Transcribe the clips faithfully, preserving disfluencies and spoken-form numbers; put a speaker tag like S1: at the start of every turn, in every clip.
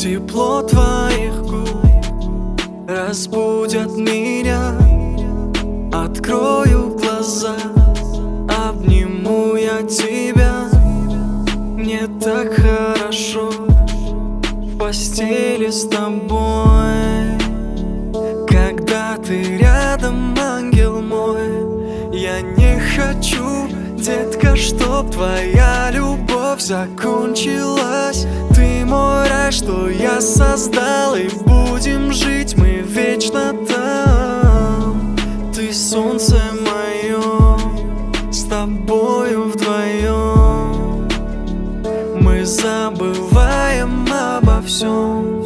S1: Тепло твоих губ разбудят меня. Открою глаза, обниму я тебя. Мне так хорошо в постели с тобой. Когда ты рядом, ангел мой, я не хочу, детка, чтоб твоя любовь закончилась. Ты мой рай, что я создал, и будем жить мы вечно там. Ты солнце мое, с тобою вдвоем мы забываем обо всем.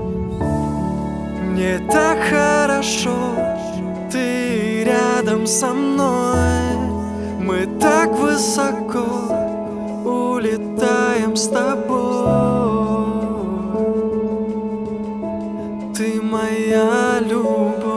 S1: Мне так хорошо, ты рядом со мной. Мы так высоко улетаем с тобой. Ты моя любовь,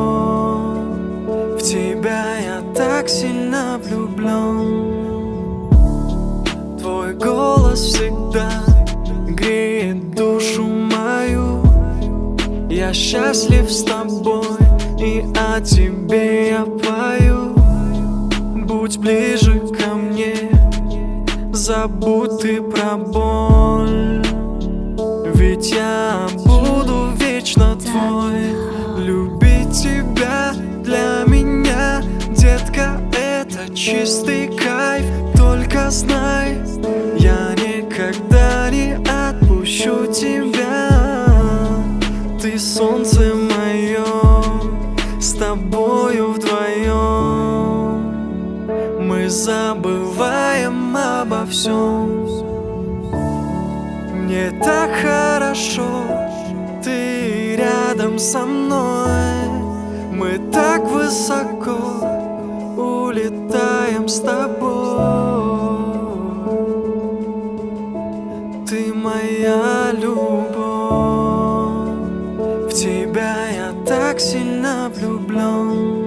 S1: в тебя я так сильно влюблен. Твой голос всегда греет душу мою. Я счастлив с тобой, и о тебе я пою. Будь ближе ко мне, забудь ты про боль. Ведь я буду вечно твой. Любить тебя для меня, детка, это чистый кайф. Только знай, я никогда не отпущу тебя. Ты солнце мое, с тобою вдвоем мы забываем обо всем. Мне так хорошо, ты рядом со мной. Мы так высоко улетаем с тобой. Ты моя любовь, в тебя я так сильно влюблен.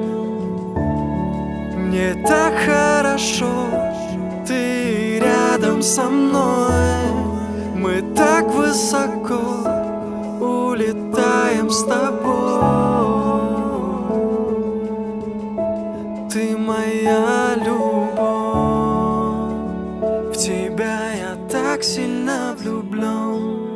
S1: Мне так хорошо, ты рядом со мной. Мы так высоко улетаем с тобой. Ты моя любовь, в тебя я так сильно влюблен.